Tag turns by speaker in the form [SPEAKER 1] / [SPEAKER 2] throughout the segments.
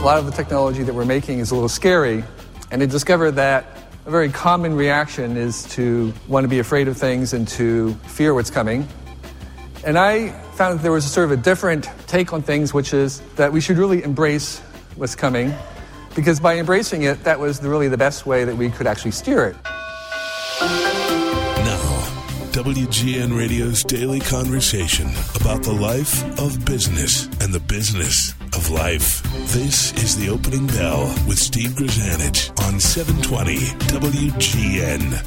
[SPEAKER 1] a lot of the technology that we're making is a little scary, and I discovered that a very common reaction is to want to be afraid of things and to fear what's coming. And I found that there was a sort of a different take on things, which is that we should really embrace what's coming, because by embracing it, that was really the best way that we could actually steer it.
[SPEAKER 2] Now, WGN Radio's daily conversation about the life of business and the business of life. This is The Opening Bell with Steve Grzanich on 720 WGN.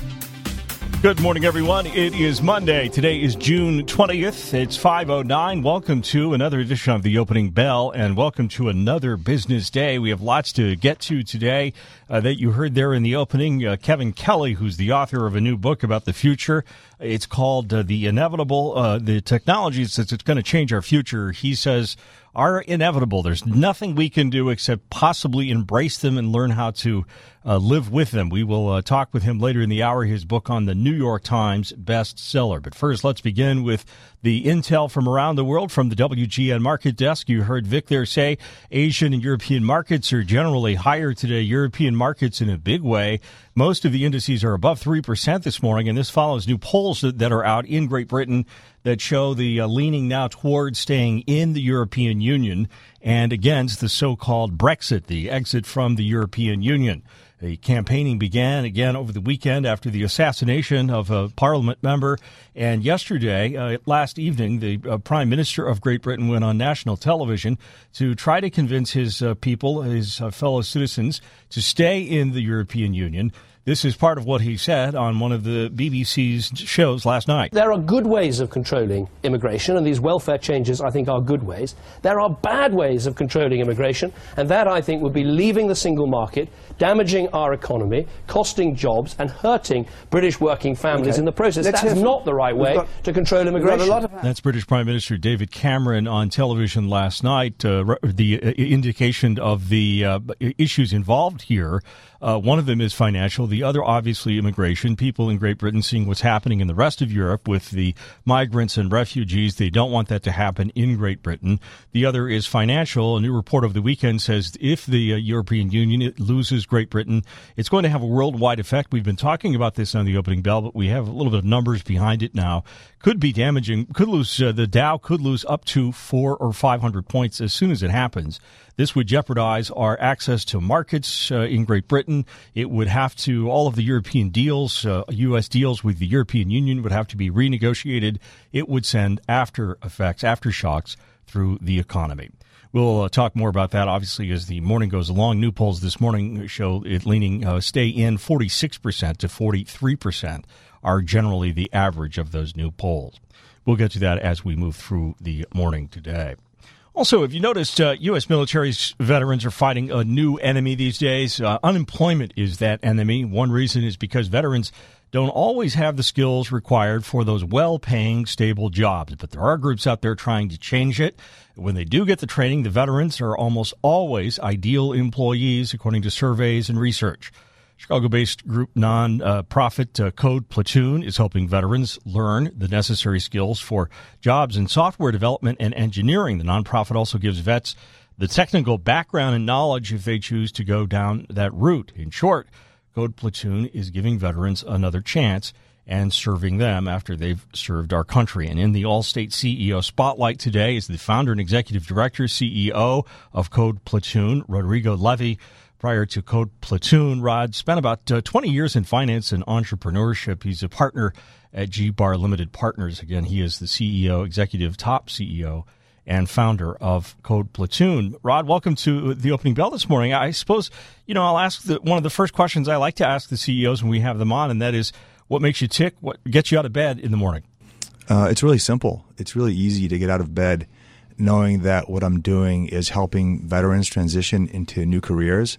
[SPEAKER 3] Good morning, everyone. It is Monday. Today is June 20th. It's 5:09. Welcome to another edition of The Opening Bell, and welcome to another business day. We have lots to get to today that you heard there in the opening. Kevin Kelly, who's the author of a new book about the future. It's called The Inevitable, the technologies that's going to change our future. He says are inevitable. There's nothing we can do except possibly embrace them and learn how to live with them. We will talk with him later in the hour, his book on the New York Times bestseller. But first, let's begin with the intel from around the world from the WGN Market Desk. You heard Vic there say Asian and European markets are generally higher today. European markets in a big way. Most of the indices are above 3% this morning, and this follows new polls that are out in Great Britain that show the leaning now towards staying in the European Union and against the so-called Brexit, the exit from the European Union. The campaigning began again over the weekend after the assassination of a parliament member. And yesterday, last evening, the Prime Minister of Great Britain went on national television to try to convince his people, his fellow citizens, to stay in the European Union. This is part of what he said on one of the BBC's shows last night.
[SPEAKER 4] There are good ways of controlling immigration, and these welfare changes, I think, are good ways. There are bad ways of controlling immigration, and that, I think, would be leaving the single market, damaging our economy, costing jobs, and hurting British working families in the process. That's not the right way to control immigration.
[SPEAKER 3] That's British Prime Minister David Cameron on television last night, the indication of the issues involved here. One of them is financial. The other, obviously, immigration. People in Great Britain seeing what's happening in the rest of Europe with the migrants and refugees. They don't want that to happen in Great Britain. The other is financial. A new report over the weekend says if the European Union loses Great Britain, it's going to have a worldwide effect. We've been talking about this on the opening bell, but we have a little bit of numbers behind it now. Could be damaging. Could lose. The Dow could lose up to 400 or 500 points as soon as it happens. This would jeopardize our access to markets in Great Britain. It would have to, all of the European deals, U.S. deals with the European Union would have to be renegotiated. It would send after effects, aftershocks through the economy. We'll talk more about that, obviously, as the morning goes along. New polls this morning show it leaning stay in 46% to 43% are generally the average of those new polls. We'll get to that as we move through the morning today. Also, if you noticed, U.S. military's veterans are fighting a new enemy these days. Unemployment is that enemy. One reason is because veterans don't always have the skills required for those well-paying, stable jobs. But there are groups out there trying to change it. When they do get the training, the veterans are almost always ideal employees, according to surveys and research. Chicago-based group non-profit Code Platoon is helping veterans learn the necessary skills for jobs in software development and engineering. The nonprofit also gives vets the technical background and knowledge if they choose to go down that route. In short, Code Platoon is giving veterans another chance and serving them after they've served our country. And in the All-State CEO Spotlight today is the founder and executive director, CEO of Code Platoon, Rodrigo Levy. Prior to Code Platoon, Rod spent about 20 years in finance and entrepreneurship. He's a partner at G-Bar Limited Partners. Again, he is the CEO, executive top CEO, and founder of Code Platoon. Rod, welcome to the opening bell this morning. I suppose, I'll ask one of the first questions I like to ask the CEOs when we have them on, and that is, what makes you tick? What gets you out of bed in the morning?
[SPEAKER 5] It's really simple. It's really easy to get out of bed knowing that what I'm doing is helping veterans transition into new careers.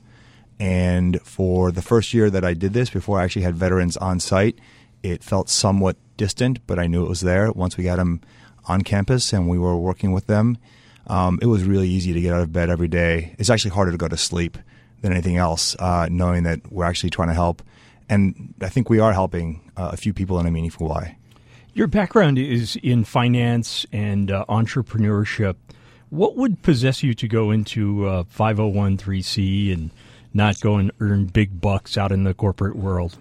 [SPEAKER 5] And for the first year that I did this, before I actually had veterans on site, it felt somewhat distant, but I knew it was there. Once we got them on campus and we were working with them, it was really easy to get out of bed every day. It's actually harder to go to sleep than anything else, knowing that we're actually trying to help. And I think we are helping a few people in a meaningful way.
[SPEAKER 3] Your background is in finance and entrepreneurship. What would possess you to go into 501(c) and not go and earn big bucks out in the corporate world?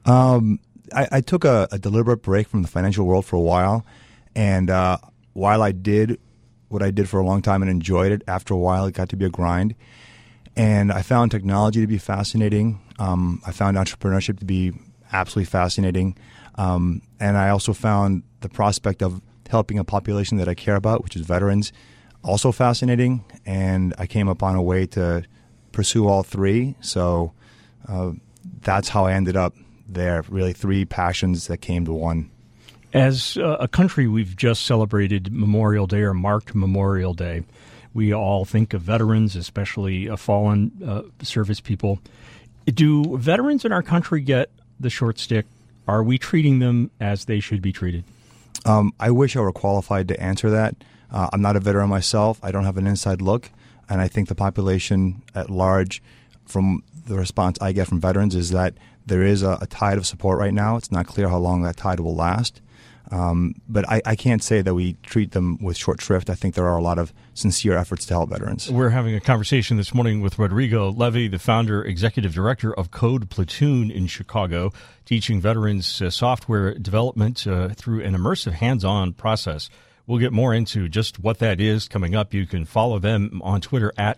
[SPEAKER 5] I took a deliberate break from the financial world for a while, and while I did what I did for a long time and enjoyed it, after a while it got to be a grind. And I found technology to be fascinating. I found entrepreneurship to be absolutely fascinating. And I also found the prospect of helping a population that I care about, which is veterans, also fascinating. And I came upon a way to pursue all three. So that's how I ended up there, really three passions that came to one.
[SPEAKER 3] As a country, we've just celebrated Memorial Day or marked Memorial Day. We all think of veterans, especially fallen service people. Do veterans in our country get the short stick? Are we treating them as they should be treated?
[SPEAKER 5] I wish I were qualified to answer that. I'm not a veteran myself. I don't have an inside look. And I think the population at large, from the response I get from veterans, is that there is a tide of support right now. It's not clear how long that tide will last. But I can't say that we treat them with short shrift. I think there are a lot of sincere efforts to help veterans.
[SPEAKER 3] We're having a conversation this morning with Rodrigo Levy, the founder, executive director of Code Platoon in Chicago, teaching veterans software development through an immersive hands-on process. We'll get more into just what that is coming up. You can follow them on Twitter at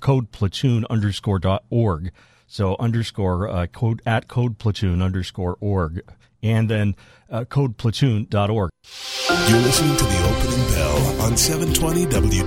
[SPEAKER 3] codeplatoon_.org. So code at codeplatoon_org. And then codeplatoon.org.
[SPEAKER 2] You're listening to the opening bell on 720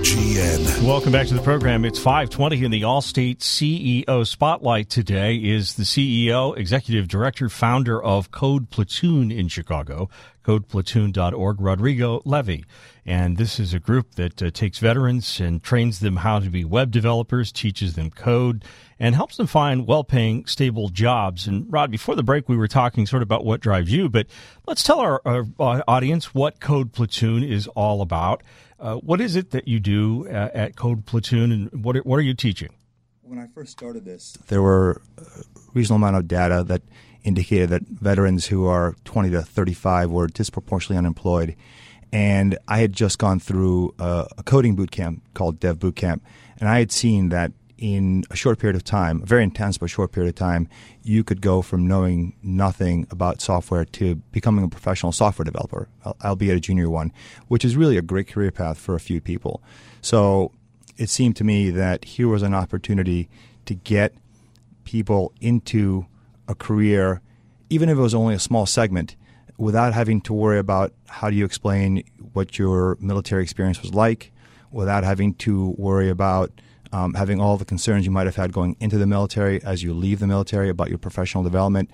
[SPEAKER 2] WGN.
[SPEAKER 3] Welcome back to the program. It's 5:20 in the Allstate CEO Spotlight. Today is the CEO, executive director, founder of Code Platoon in Chicago, codeplatoon.org, Rodrigo Levy. And this is a group that takes veterans and trains them how to be web developers, teaches them code, and helps them find well-paying, stable jobs. And Rod, before the break, we were talking sort of about what drives you, but let's tell our audience what Code Platoon is all about. What is it that you do at Code Platoon, and what are you teaching?
[SPEAKER 5] When I first started this, there were a reasonable amount of data that indicated that veterans who are 20 to 35 were disproportionately unemployed. And I had just gone through a coding boot camp called Dev Boot Camp, and I had seen that in a short period of time, a very intense but short period of time, you could go from knowing nothing about software to becoming a professional software developer, albeit a junior one, which is really a great career path for a few people. So it seemed to me that here was an opportunity to get people into a career, even if it was only a small segment, without having to worry about how do you explain what your military experience was like, without having to worry about having all the concerns you might have had going into the military as you leave the military about your professional development.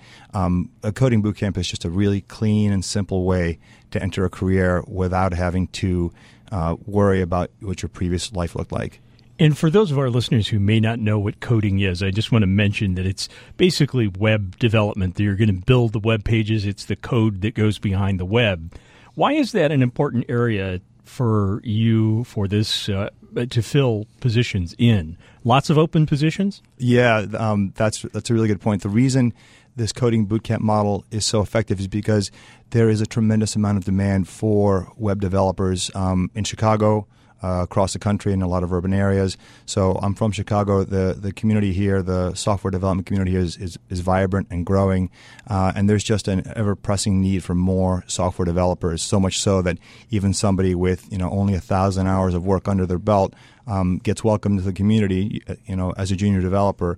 [SPEAKER 5] A coding boot camp is just a really clean and simple way to enter a career without having to worry about what your previous life looked like.
[SPEAKER 3] And for those of our listeners who may not know what coding is, I just want to mention that it's basically web development. You're going to build the web pages. It's the code that goes behind the web. Why is that an important area for you for this to fill positions in? Lots of open positions?
[SPEAKER 5] Yeah, that's a really good point. The reason this coding bootcamp model is so effective is because there is a tremendous amount of demand for web developers in Chicago, across the country, in a lot of urban areas. So I'm from Chicago. The community here, the software development community here is vibrant and growing, and there's just an ever-pressing need for more software developers, so much so that even somebody with only 1,000 hours of work under their belt gets welcomed to the community as a junior developer.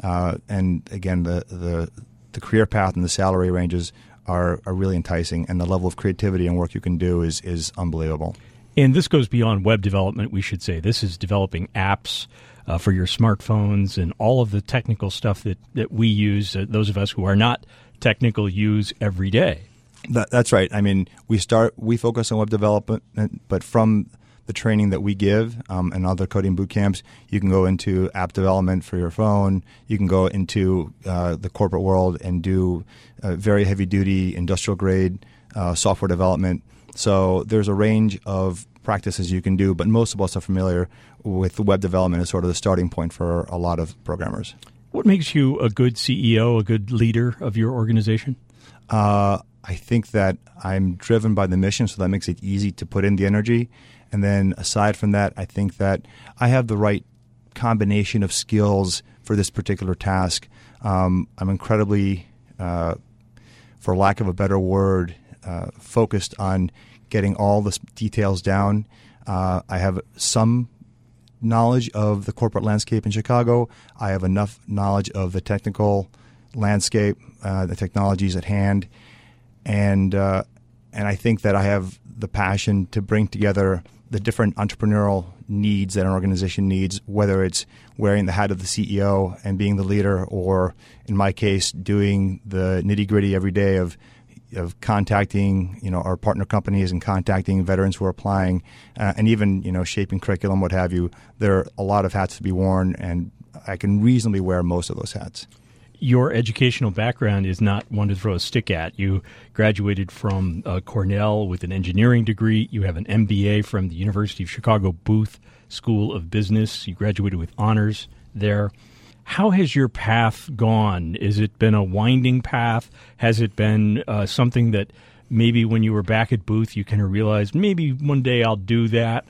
[SPEAKER 5] And again, the career path and the salary ranges are really enticing, and the level of creativity and work you can do is unbelievable.
[SPEAKER 3] And this goes beyond web development, we should say. This is developing apps for your smartphones and all of the technical stuff that we use, those of us who are not technical, use every day.
[SPEAKER 5] That's right. I mean, we focus on web development, but from the training that we give and other coding boot camps, you can go into app development for your phone. You can go into the corporate world and do very heavy-duty, industrial-grade software development. So there's a range of practices you can do, but most of us are familiar with web development as sort of the starting point for a lot of programmers.
[SPEAKER 3] What makes you a good CEO, a good leader of your organization?
[SPEAKER 5] I think that I'm driven by the mission, so that makes it easy to put in the energy. And then aside from that, I think that I have the right combination of skills for this particular task. I'm incredibly, for lack of a better word, focused on getting all the details down. I have some knowledge of the corporate landscape in Chicago. I have enough knowledge of the technical landscape, the technologies at hand, and I think that I have the passion to bring together the different entrepreneurial needs that an organization needs, whether it's wearing the hat of the CEO and being the leader, or in my case, doing the nitty-gritty every day of contacting, our partner companies and contacting veterans who are applying, and even, shaping curriculum, what have you. There are a lot of hats to be worn, and I can reasonably wear most of those hats.
[SPEAKER 3] Your educational background is not one to throw a stick at. You graduated from Cornell with an engineering degree. You have an MBA from the University of Chicago Booth School of Business. You graduated with honors there. How has your path gone? Has it been a winding path? Has it been something that maybe when you were back at Booth you kind of realized maybe one day I'll do that?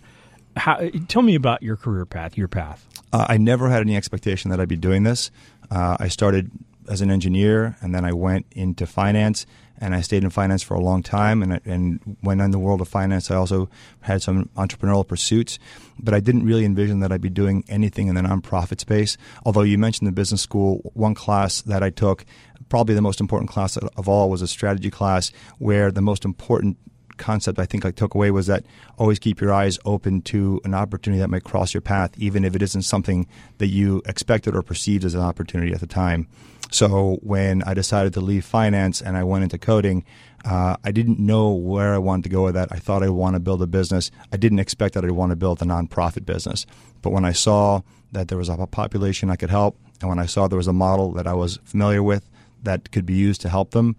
[SPEAKER 3] Tell me about your career path, your path.
[SPEAKER 5] I never had any expectation that I'd be doing this. I started as an engineer, and then I went into finance, and I stayed in finance for a long time. And when in the world of finance, I also had some entrepreneurial pursuits. But I didn't really envision that I'd be doing anything in the nonprofit space. Although you mentioned the business school, one class that I took, probably the most important class of all, was a strategy class, where the most important concept I think I took away was that always keep your eyes open to an opportunity that might cross your path, even if it isn't something that you expected or perceived as an opportunity at the time. So when I decided to leave finance and I went into coding, I didn't know where I wanted to go with that. I thought I would want to build a business. I didn't expect that I'd want to build a nonprofit business. But when I saw that there was a population I could help, and when I saw there was a model that I was familiar with that could be used to help them,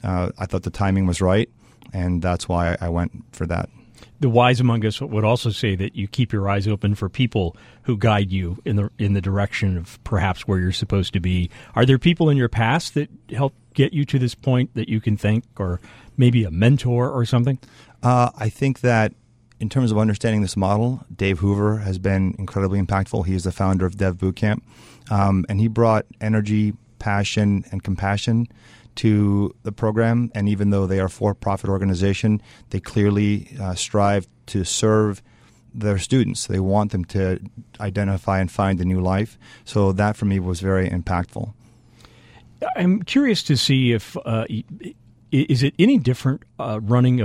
[SPEAKER 5] I thought the timing was right. And that's why I went for that.
[SPEAKER 3] The wise among us would also say that you keep your eyes open for people who guide you in the direction of perhaps where you're supposed to be. Are there people in your past that helped get you to this point that you can thank, or maybe a mentor or something?
[SPEAKER 5] I think that in terms of understanding this model, Dave Hoover has been incredibly impactful. He is the founder of Dev Bootcamp, and he brought energy, passion, and compassion to the program. And even though they are a for-profit organization, they clearly strive to serve their students. They want them to identify and find a new life. So that for me was very impactful.
[SPEAKER 3] I'm curious to see if is it any different running a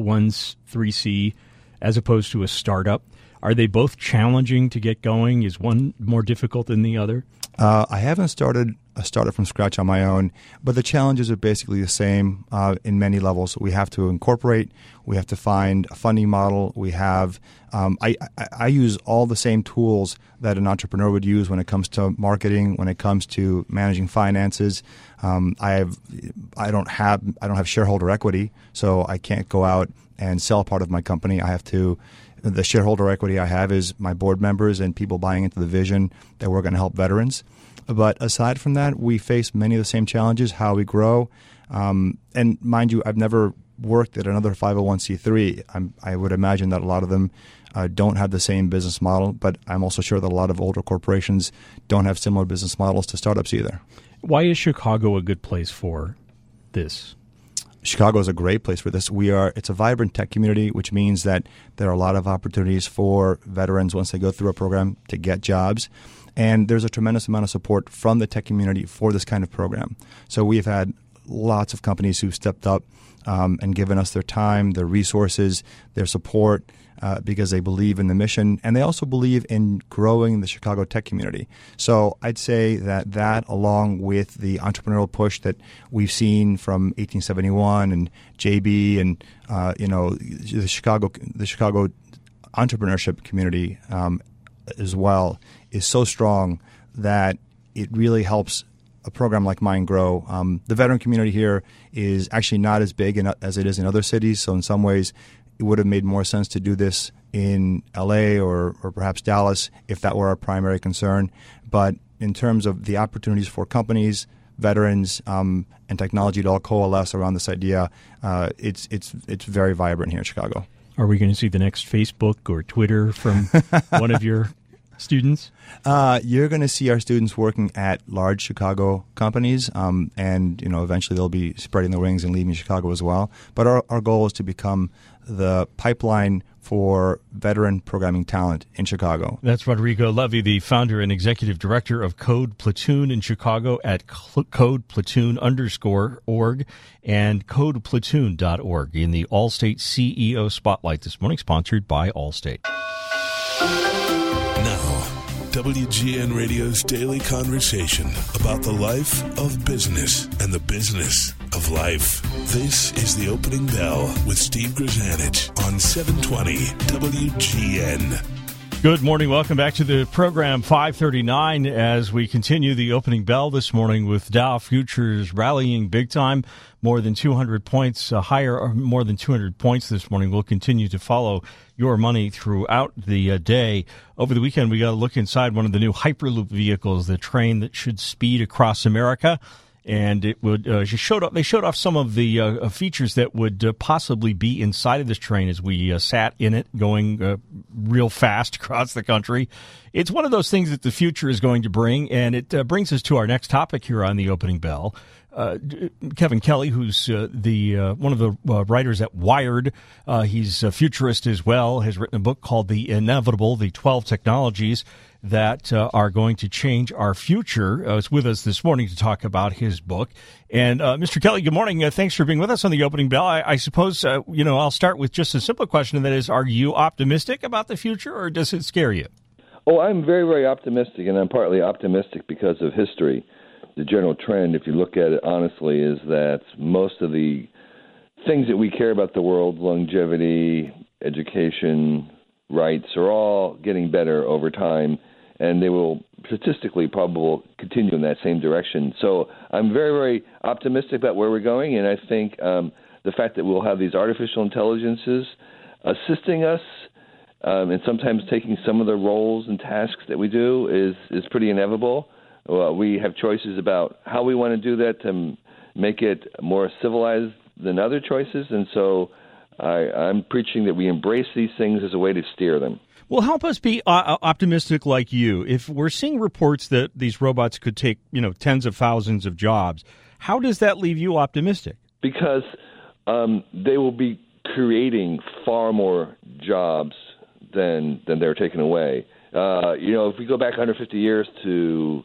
[SPEAKER 3] 501c as opposed to a startup? Are they both challenging to get going? Is one more difficult than the other?
[SPEAKER 5] I haven't started a startup from scratch on my own, but the challenges are basically the same in many levels. We have to incorporate. We have to find a funding model. We have I use all the same tools that an entrepreneur would use when it comes to marketing, when it comes to managing finances. I don't have shareholder equity, so I can't go out and sell part of my company. The shareholder equity I have is my board members and people buying into the vision that we're going to help veterans. But aside from that, we face many of the same challenges, how we grow. And mind you, I've never worked at another 501c3. I would imagine that a lot of them don't have the same business model, but I'm also sure that a lot of older corporations don't have similar business models to startups either.
[SPEAKER 3] Why is Chicago a good place for this?
[SPEAKER 5] Chicago is a great place for this. It's a vibrant tech community, which means that there are a lot of opportunities for veterans once they go through a program to get jobs. And there's a tremendous amount of support from the tech community for this kind of program. So we've had lots of companies who've stepped up and given us their time, their resources, their support because they believe in the mission. And they also believe in growing the Chicago tech community. So I'd say that along with the entrepreneurial push that we've seen from 1871 and JB and the Chicago entrepreneurship community as well is so strong that it really helps a program like mine grow. The veteran community here is actually not as big as it is in other cities, so in some ways it would have made more sense to do this in LA or perhaps Dallas if that were our primary concern. But in terms of the opportunities for companies, veterans, and technology to all coalesce around this idea, it's very vibrant here in Chicago.
[SPEAKER 3] Are we going to see the next Facebook or Twitter from one of your students?
[SPEAKER 5] You're going to see our students working at large Chicago companies, and eventually they'll be spreading their wings and leaving Chicago as well. But our goal is to become the pipeline for veteran programming talent in Chicago.
[SPEAKER 3] That's Rodrigo Levy, the founder and executive director of Code Platoon in Chicago at codeplatoon_org and codeplatoon.org in the Allstate CEO Spotlight this morning, sponsored by Allstate.
[SPEAKER 2] Now, WGN Radio's daily conversation about the life of business and the business of life. This is The Opening Bell with Steve Grzanich on 720 WGN.
[SPEAKER 3] Good morning. Welcome back to the program, 5:39, as we continue the opening bell this morning with Dow futures rallying big time, more than 200 points higher, or more than 200 points this morning. We'll continue to follow your money throughout the day. Over the weekend, we got to look inside one of the new Hyperloop vehicles, the train that should speed across America. And it would. They showed off some of the features that would possibly be inside of this train as we sat in it, going real fast across the country. It's one of those things that the future is going to bring, and it brings us to our next topic here on the opening bell. Kevin Kelly, who's one of the writers at Wired, he's a futurist as well, has written a book called The Inevitable: The 12 Technologies that are going to change our future. Is with us this morning to talk about his book. And Mr. Kelly, good morning. Thanks for being with us on the opening bell. I suppose, I'll start with just a simple question, and that is, are you optimistic about the future, or does it scare you?
[SPEAKER 6] Oh, I'm very, very optimistic, and I'm partly optimistic because of history. The general trend, if you look at it honestly, is that most of the things that we care about the world, longevity, education, rights, are all getting better over time, and they will statistically probably continue in that same direction. So I'm very, very optimistic about where we're going, and I think the fact that we'll have these artificial intelligences assisting us and sometimes taking some of the roles and tasks that we do is pretty inevitable. We have choices about how we want to do that to make it more civilized than other choices, and so I'm preaching that we embrace these things as a way to steer them.
[SPEAKER 3] Well, help us be optimistic like you. If we're seeing reports that these robots could take, tens of thousands of jobs, how does that leave you optimistic?
[SPEAKER 6] Because they will be creating far more jobs than they're taking away. If we go back 150 years to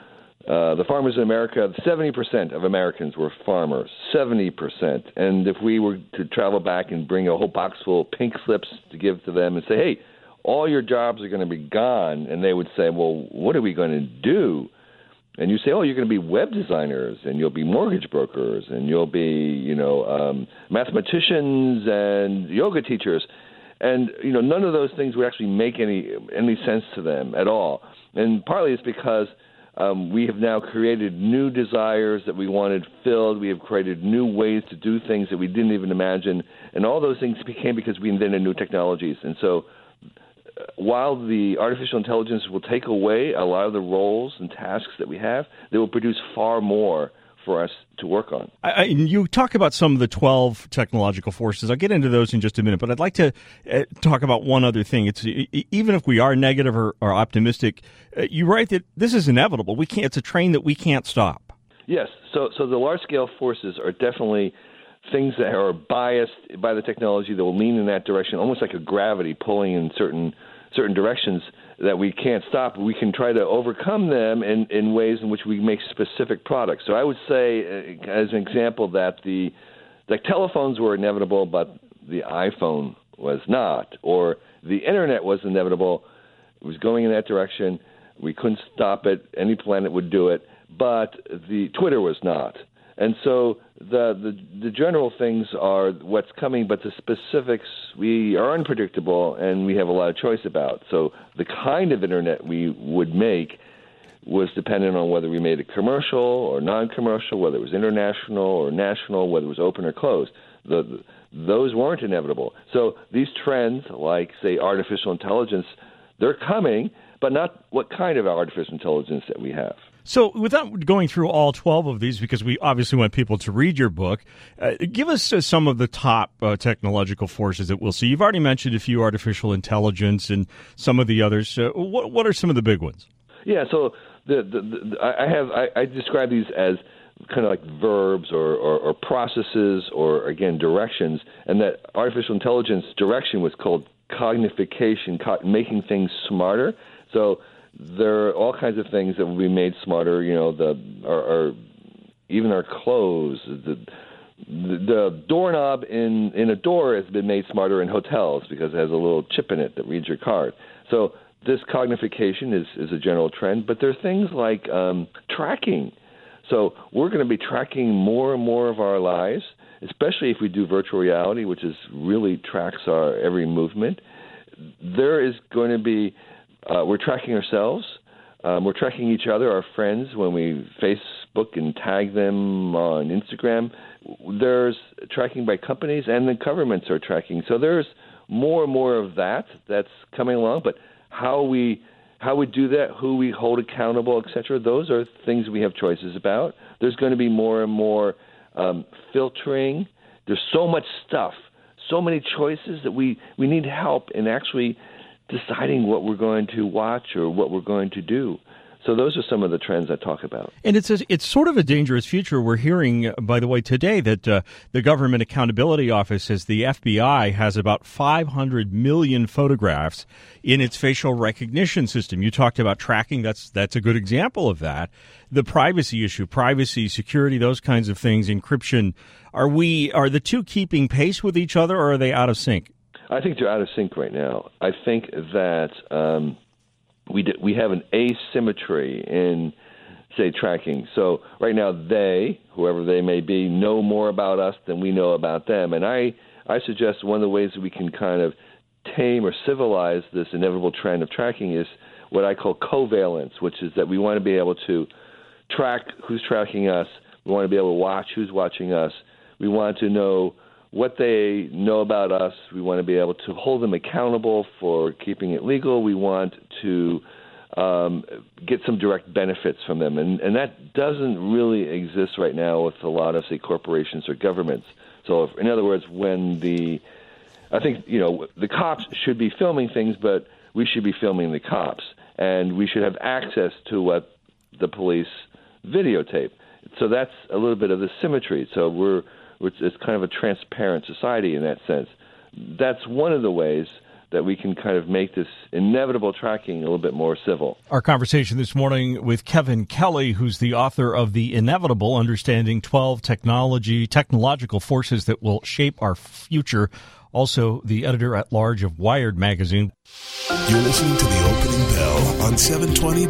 [SPEAKER 6] the farmers in America, 70% of Americans were farmers, 70%. And if we were to travel back and bring a whole box full of pink slips to give to them and say, hey, all your jobs are going to be gone, and they would say, well, what are we going to do? And you say, oh, you're going to be web designers, and you'll be mortgage brokers, and you'll be, mathematicians and yoga teachers. And, none of those things would actually make any sense to them at all. And partly it's because we have now created new desires that we wanted filled. We have created new ways to do things that we didn't even imagine. And all those things became because we invented new technologies. And so while the artificial intelligence will take away a lot of the roles and tasks that we have, they will produce far more for us to work on.
[SPEAKER 3] You talk about some of the 12 technological forces. I'll get into those in just a minute, but I'd like to talk about one other thing. It's even if we are negative or optimistic, you write that this is inevitable. It's a train that we can't stop.
[SPEAKER 6] Yes. So the large-scale forces are definitely things that are biased by the technology that will lean in that direction, almost like a gravity pulling in certain directions that we can't stop. We can try to overcome them in ways in which we make specific products. So I would say, as an example, that the telephones were inevitable, but the iPhone was not, or the Internet was inevitable. It was going in that direction. We couldn't stop it. Any planet would do it, but the Twitter was not. And so the general things are what's coming, but the specifics we are unpredictable and we have a lot of choice about. So the kind of Internet we would make was dependent on whether we made it commercial or non-commercial, whether it was international or national, whether it was open or closed. Those weren't inevitable. So these trends, like, say, artificial intelligence, they're coming, but not what kind of artificial intelligence that we have.
[SPEAKER 3] So without going through all 12 of these, because we obviously want people to read your book, give us some of the top technological forces that we'll see. You've already mentioned a few, artificial intelligence and some of the others. What are some of the big ones?
[SPEAKER 6] Yeah, so I describe these as kind of like verbs or processes or, again, directions, and that artificial intelligence direction was called cognification, making things smarter. So there are all kinds of things that will be made smarter, even our clothes. The doorknob in a door has been made smarter in hotels because it has a little chip in it that reads your card. So this cognification is a general trend, but there are things like tracking. So we're going to be tracking more and more of our lives, especially if we do virtual reality, which really tracks our every movement. There is going to be we're tracking ourselves. We're tracking each other, our friends, when we Facebook and tag them on Instagram. There's tracking by companies, and the governments are tracking. So there's more and more of that's coming along. But how we do that, who we hold accountable, etc., those are things we have choices about. There's going to be more and more filtering. There's so much stuff, so many choices that we need help in actually deciding what we're going to watch or what we're going to do. So those are some of the trends I talk about.
[SPEAKER 3] And it's sort of a dangerous future. We're hearing, by the way, today that the Government Accountability Office says the FBI has about 500 million photographs in its facial recognition system. You talked about tracking. That's a good example of that. The privacy issue, privacy, security, those kinds of things, encryption. Are the two keeping pace with each other, or are they out of sync?
[SPEAKER 6] I think they're out of sync right now. I think that we have an asymmetry in, say, tracking. So right now whoever they may be, know more about us than we know about them. And I suggest one of the ways that we can kind of tame or civilize this inevitable trend of tracking is what I call covalence, which is that we want to be able to track who's tracking us. We want to be able to watch who's watching us. We want to know what they know about us. We want to be able to hold them accountable for keeping it legal. We want to get some direct benefits from them. And that doesn't really exist right now with a lot of, say, corporations or governments. So, in other words, I think, the cops should be filming things, but we should be filming the cops. And we should have access to what the police videotape. So that's a little bit of the symmetry. So it's kind of a transparent society in that sense. That's one of the ways that we can kind of make this inevitable tracking a little bit more civil.
[SPEAKER 3] Our conversation this morning with Kevin Kelly, who's the author of The Inevitable, Understanding 12 Technological Forces That Will Shape Our Future, also the editor-at-large of Wired magazine.
[SPEAKER 2] You're listening to The Opening Bell on 720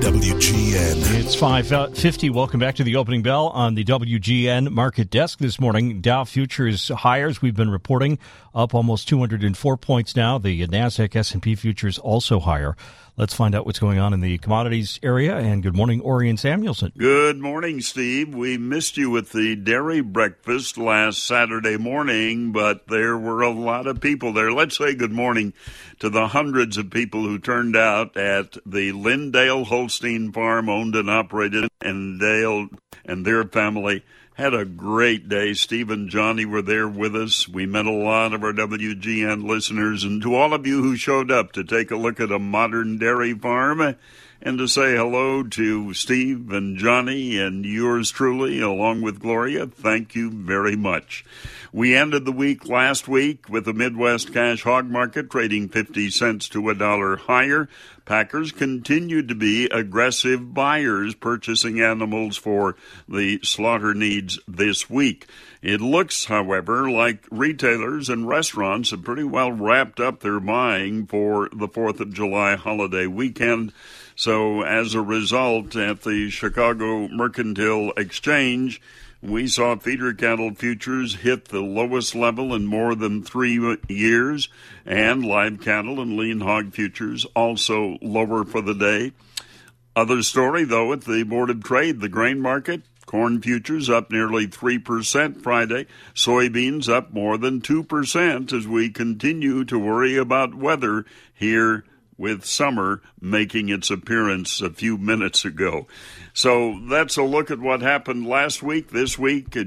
[SPEAKER 2] WGN.
[SPEAKER 3] It's 5:50. Welcome back to The Opening Bell on the WGN Market Desk this morning. Dow Futures higher, we've been reporting, up almost 204 points now. The NASDAQ S&P Futures also higher. Let's find out what's going on in the commodities area. And good morning, Orion Samuelson.
[SPEAKER 7] Good morning, Steve. We missed you with the dairy breakfast last Saturday morning, but there were a lot of people there. Let's say good morning to the hundreds of people who turned out at the Lindale Holstein Farm, owned and operated, and Dale and their family had a great day. Steve and Johnny were there with us. We met a lot of our WGN listeners. And to all of you who showed up to take a look at a modern dairy farm and to say hello to Steve and Johnny and yours truly, along with Gloria, thank you very much. We ended the week last week with the Midwest cash hog market trading 50 cents to $1 higher. Packers continued to be aggressive buyers, purchasing animals for the slaughter needs this week. It looks, however, like retailers and restaurants have pretty well wrapped up their buying for the 4th of July holiday weekend. So as a result, at the Chicago Mercantile Exchange, we saw feeder cattle futures hit the lowest level in more than 3 years, and live cattle and lean hog futures also lower for the day. Other story, though, at the Board of Trade, the grain market, corn futures up nearly 3% Friday, soybeans up more than 2% as we continue to worry about weather here with summer making its appearance a few minutes ago. So that's a look at what happened last week. This week, June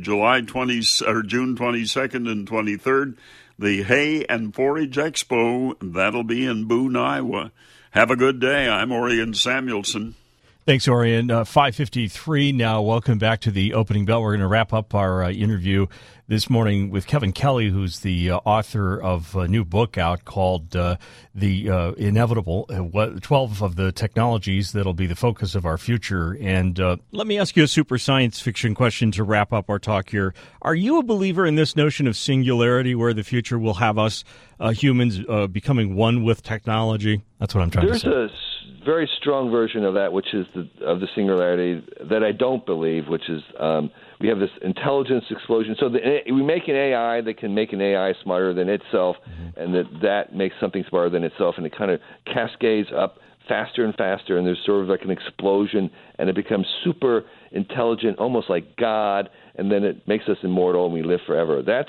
[SPEAKER 7] 22nd and 23rd, the Hay and Forage Expo. That'll be in Boone, Iowa. Have a good day. I'm Orion Samuelson.
[SPEAKER 3] Thanks, Orion. 5:53 now. Welcome back to the opening bell. We're going to wrap up our interview this morning with Kevin Kelly, who's the author of a new book out called The Inevitable, 12 of the technologies that'll be the focus of our future. And let me ask you a super science fiction question to wrap up our talk here. Are you a believer in this notion of singularity, where the future will have us humans becoming one with technology? That's what I'm trying to say.
[SPEAKER 6] There's a very strong version of that, which is of the singularity that I don't believe, which is we have this intelligence explosion. So we make an AI that can make an AI smarter than itself, and that makes something smarter than itself, and it kind of cascades up faster and faster, and there's sort of like an explosion, and it becomes super intelligent, almost like God, and then it makes us immortal and we live forever. That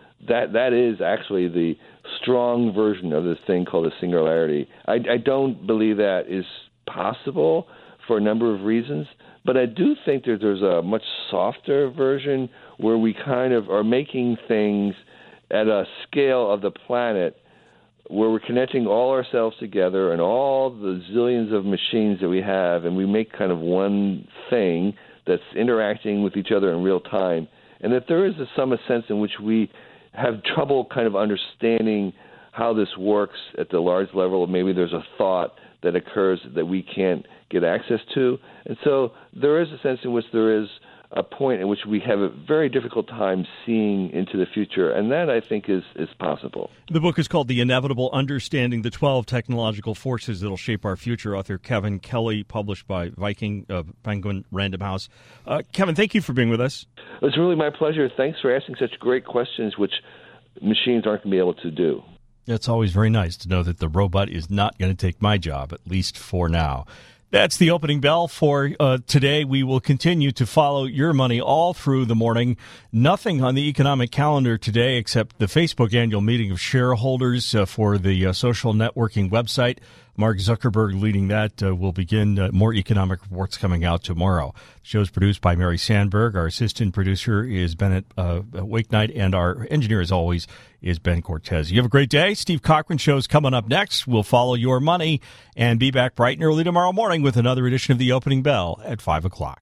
[SPEAKER 6] is actually the strong version of this thing called a singularity. I don't believe that is possible for a number of reasons, but I do think that there's a much softer version where we kind of are making things at a scale of the planet where we're connecting all ourselves together and all the zillions of machines that we have, and we make kind of one thing that's interacting with each other in real time, and that there is some sense in which we have trouble kind of understanding how this works at the large level. Maybe there's a thought that occurs that we can't get access to. And so there is a sense in which there is a point in which we have a very difficult time seeing into the future, and that, I think, is possible.
[SPEAKER 3] The book is called The Inevitable: Understanding the 12 Technological Forces That'll Shape Our Future, author Kevin Kelly, published by Penguin Random House. Kevin, thank you for being with us.
[SPEAKER 6] It's really my pleasure. Thanks for asking such great questions, which machines aren't going to be able to do.
[SPEAKER 3] It's always very nice to know that the robot is not going to take my job, at least for now. That's the opening bell for today. We will continue to follow your money all through the morning. Nothing on the economic calendar today except the Facebook annual meeting of shareholders for the social networking website. Mark Zuckerberg leading that. Will begin more economic reports coming out tomorrow. The show is produced by Mary Sandberg. Our assistant producer is Bennett Wakenight, and our engineer, as always, is Ben Cortez. You have a great day. Steve Cochran show's coming up next. We'll follow your money and be back bright and early tomorrow morning with another edition of the Opening Bell at 5 o'clock.